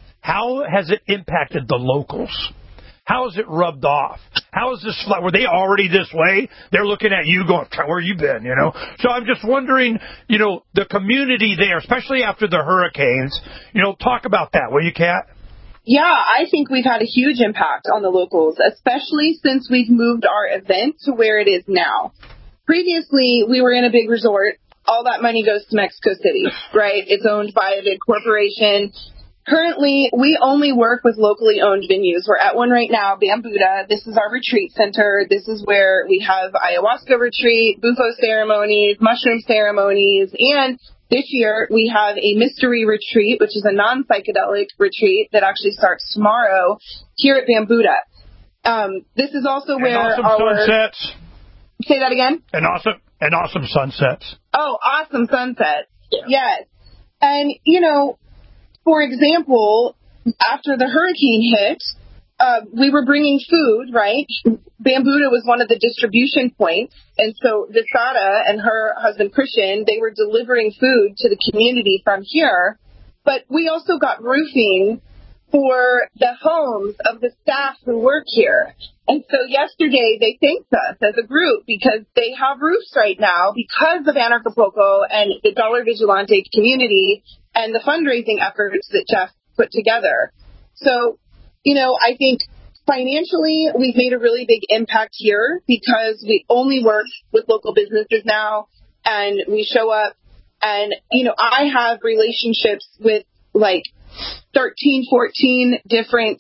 Speaker 3: how has it impacted the locals? How is it rubbed off? How is this, were they already this way? They're looking at you going, where you been, you know? So I'm just wondering, you know, the community there, especially after the hurricanes, you know, talk about that, will you, Kat?
Speaker 7: Yeah, I think we've had a huge impact on the locals, especially since we've moved our event to where it is now. Previously, we were in a big resort. All that money goes to Mexico City, right? It's owned by a big corporation. Currently, we only work with locally owned venues. We're at one right now, Bambuda. This is our retreat center. This is where we have ayahuasca retreat, bufo ceremonies, mushroom ceremonies, and this year we have a mystery retreat, which is a non-psychedelic retreat that actually starts tomorrow here at Bambuda. Um, this is also
Speaker 3: and
Speaker 7: where
Speaker 3: awesome
Speaker 7: our...
Speaker 3: sunsets.
Speaker 7: Say that again?
Speaker 3: And awesome, and awesome sunsets.
Speaker 7: Oh, awesome sunsets. Yeah. Yes. And, you know... For example, after the hurricane hit, uh, we were bringing food, right? Bambuda was one of the distribution points. And so Visada and her husband Christian, they were delivering food to the community from here. But we also got roofing for the homes of the staff who work here. And so yesterday they thanked us as a group because they have roofs right now because of Anarchapulco and the Dollar Vigilante community and the fundraising efforts that Jeff put together. So, you know, I think financially we've made a really big impact here because we only work with local businesses now and we show up and, you know, I have relationships with like thirteen, fourteen different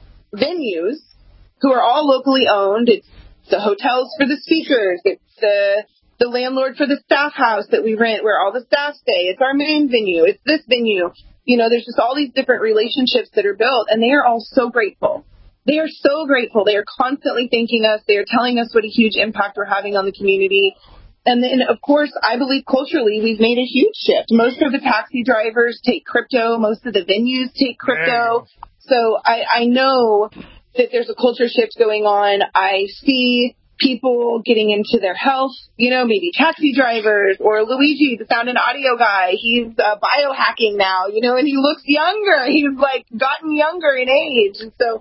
Speaker 7: venues who are all locally owned. It's the hotels for the speakers. It's the the landlord for the staff house that we rent where all the staff stay. It's our main venue. It's this venue. You know, there's just all these different relationships that are built, and they are all so grateful. They are so grateful. They are constantly thanking us. They are telling us what a huge impact we're having on the community. And then, of course, I believe culturally we've made a huge shift. Most of the taxi drivers take crypto. Most of the venues take crypto. So I, I know that there's a culture shift going on. I see people getting into their health, you know, maybe taxi drivers or Luigi, the sound and audio guy. He's uh, biohacking now, you know, and he looks younger. He's like gotten younger in age. And so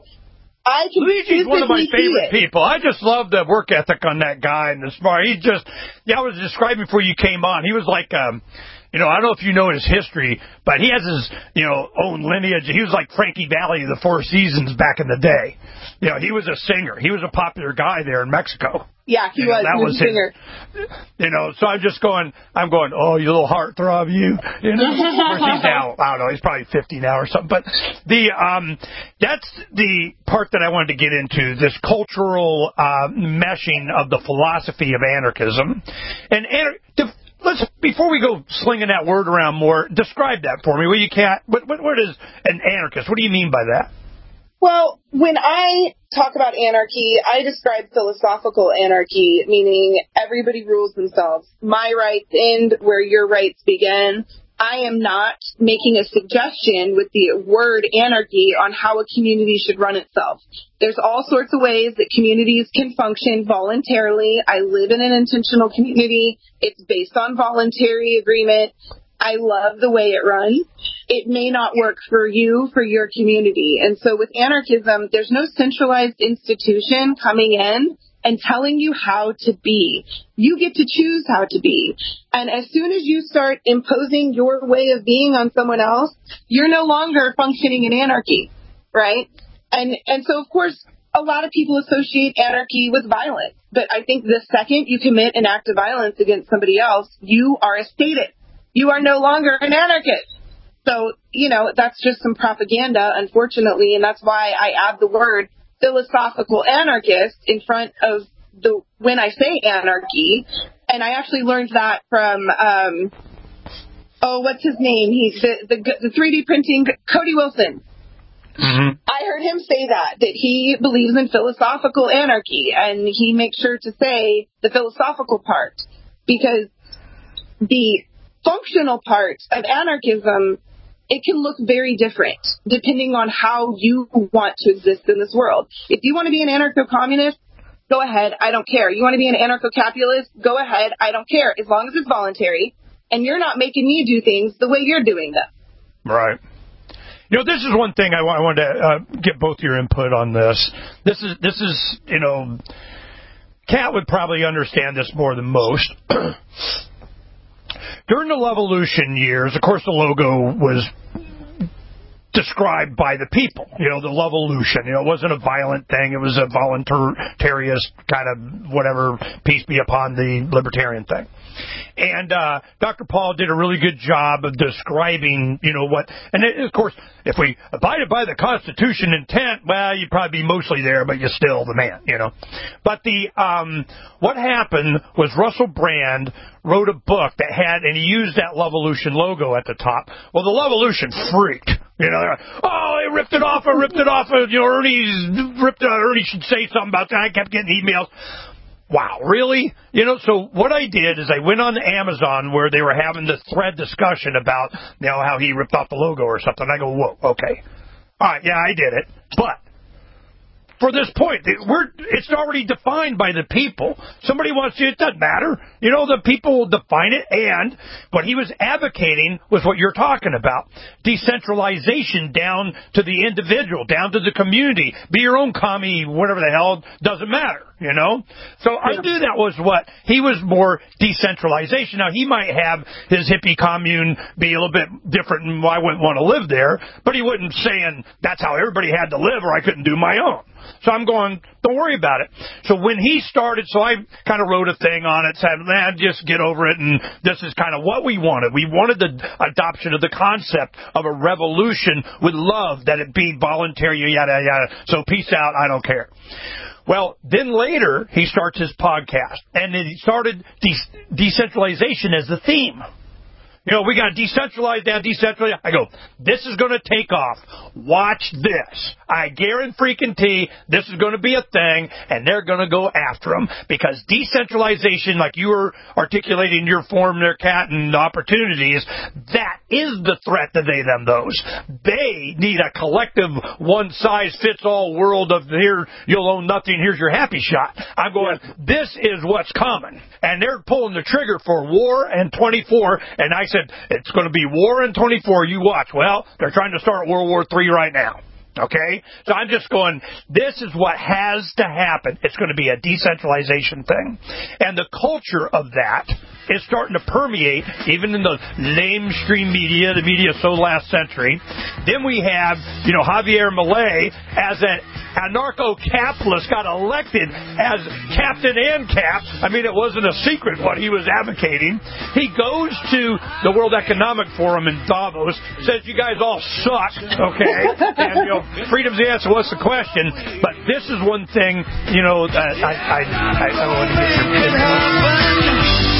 Speaker 7: I can
Speaker 3: Luigi's one of my favorite people. I just love the work ethic on that guy and the smart. He just, yeah, I was describing before you came on. He was like, um, you know, I don't know if you know his history, but he has his, you know, own lineage. He was like Frankie Valli of the Four Seasons back in the day. You know, he was a singer. He was a popular guy there in Mexico.
Speaker 7: Yeah, he
Speaker 3: you know,
Speaker 7: was.
Speaker 3: That
Speaker 7: he
Speaker 3: was,
Speaker 7: was a singer.
Speaker 3: His, you know, so I'm just going, I'm going, oh, you little heartthrob, you. You know, of course he's now, I don't know, he's probably fifty now or something. But the, um, that's the part that I wanted to get into, this cultural uh, meshing of the philosophy of anarchism. And anar- the, let's, before we go slinging that word around more, describe that for me, will you, Kat? What, what, what is an anarchist? What do you mean by that?
Speaker 7: Well, when I talk about anarchy, I describe philosophical anarchy, meaning everybody rules themselves. My rights end where your rights begin. I am not making a suggestion with the word anarchy on how a community should run itself. There's all sorts of ways that communities can function voluntarily. I live in an intentional community. It's based on voluntary agreement. I love the way it runs. It may not work for you, for your community. And so with anarchism, there's no centralized institution coming in and telling you how to be. You get to choose how to be. And as soon as you start imposing your way of being on someone else, you're no longer functioning in anarchy, right? And and so, of course, a lot of people associate anarchy with violence. But I think the second you commit an act of violence against somebody else, you are a statist. You are no longer an anarchist. So, you know, that's just some propaganda, unfortunately, and that's why I add the word philosophical anarchist in front of the when I say anarchy. And I actually learned that from, um, oh, what's his name? He's the, the, the three D printing, Cody Wilson. Mm-hmm. I heard him say that, that he believes in philosophical anarchy, and he makes sure to say the philosophical part, because the functional part of anarchism, it can look very different depending on how you want to exist in this world. If you want to be an anarcho-communist, go ahead. I don't care. You want to be an anarcho-capitalist? Go ahead. I don't care. As long as it's voluntary and you're not making me do things the way you're doing them.
Speaker 3: Right. You know, this is one thing I, I wanted to uh, get both your input on this. This is, this is, you know, Kat would probably understand this more than most. During the Levolution years, of course, the logo was described by the people, you know, the Levolution. You know, it wasn't a violent thing. It was a voluntarist kind of whatever, peace be upon the libertarian thing. And uh, Doctor Paul did a really good job of describing, you know, what, and it, of course, if we abided by the Constitution intent, well, you'd probably be mostly there, but you're still the man, you know. But the um, what happened was Russell Brand wrote a book that had, and he used that Levolution logo at the top. Well, the Levolution freaked. You know, oh, they ripped it off, I ripped it off, you know, Ernie's ripped it, Ernie should say something about that. I kept getting emails. Wow, really? You know, so what I did is I went on Amazon where they were having this thread discussion about, you know, how he ripped off the logo or something. I go, whoa, okay. All right, yeah, I did it. But for this point, we're, it's already defined by the people. Somebody wants to, it doesn't matter. You know, the people will define it, and what he was advocating was what you're talking about. Decentralization down to the individual, down to the community. Be your own commie, whatever the hell, doesn't matter, you know? So I knew that was what, he was more decentralization. Now, he might have his hippie commune be a little bit different and I wouldn't want to live there, but he wasn't saying that's how everybody had to live or I couldn't do my own. So I'm going, don't worry about it. So when he started, so I kind of wrote a thing on it, said, man, just get over it, and this is kind of what we wanted. We wanted the adoption of the concept of a revolution with love, that it be voluntary, yada, yada. So peace out, I don't care. Well, then later, he starts his podcast, and then he started de- decentralization as the theme. You know, we got decentralized down, decentralized. I go, this is going to take off. Watch this. I guarantee this is going to be a thing, and they're going to go after them. Because decentralization, like you were articulating your form there, Kat, and the opportunities, that is the threat to they, them, those. They need a collective one-size-fits-all world of here, you'll own nothing, here's your happy shot. I'm going, this is what's coming. And they're pulling the trigger for war and twenty-four, and I said, it's going to be war in twenty-four, you watch. Well, they're trying to start World War Three right now. Okay? So I'm just going, this is what has to happen. It's going to be a decentralization thing. And the culture of that is starting to permeate even in the lamestream media, the media so last century. Then we have, you know, Javier Milei as an anarcho-capitalist got elected as Captain ANCAP. I mean, it wasn't a secret what he was advocating. He goes to the World Economic Forum in Davos, says you guys all suck, okay? And, you know, freedom's the answer, what's the question? But this is one thing, you know, that I, I, I, I want to get your opinion.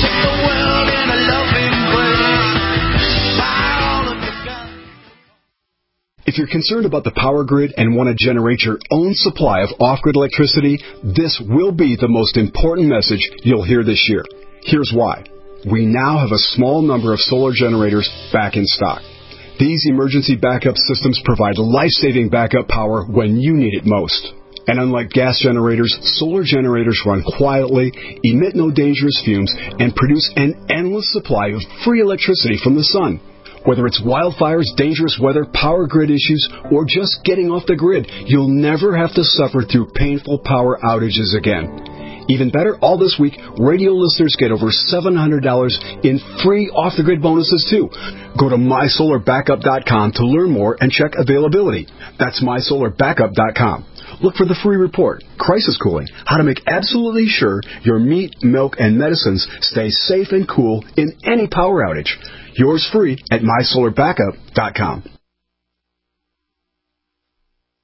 Speaker 15: If you're concerned about the power grid and want to generate your own supply of off-grid electricity, this will be the most important message you'll hear this year. Here's why. We now have a small number of solar generators back in stock. These emergency backup systems provide life-saving backup power when you need it most. And unlike gas generators, solar generators run quietly, emit no dangerous fumes, and produce an endless supply of free electricity from the sun. Whether it's wildfires, dangerous weather, power grid issues, or just getting off the grid, you'll never have to suffer through painful power outages again. Even better, all this week, radio listeners get over seven hundred dollars in free off-the-grid bonuses, too. Go to my solar backup dot com to learn more and check availability. That's my solar backup dot com. Look for the free report, Crisis Cooling, how to make absolutely sure your meat, milk, and medicines stay safe and cool in any power outage. Yours free at my solar backup dot com.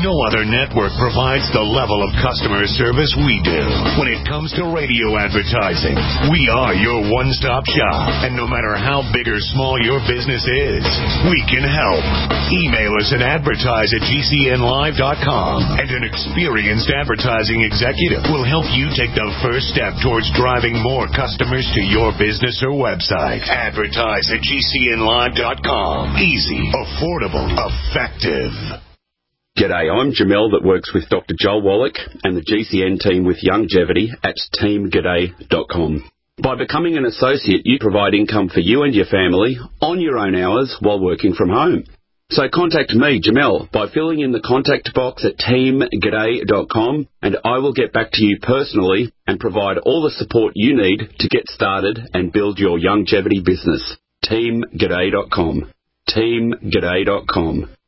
Speaker 16: No other network provides the level of customer service we do. When it comes to radio advertising, we are your one-stop shop. And no matter how big or small your business is, we can help. Email us at advertise at G C N live dot com, and an experienced advertising executive will help you take the first step towards driving more customers to your business or website. Advertise at G C N live dot com. Easy, affordable, effective.
Speaker 17: G'day, I'm Jamel that works with Doctor Joel Wallach and the G C N team with Longevity at team g'day dot com. By becoming an associate, you provide income for you and your family on your own hours while working from home. So contact me, Jamel, by filling in the contact box at team g'day dot com, and I will get back to you personally and provide all the support you need to get started and build your longevity business. team g'day dot com. team g'day dot com.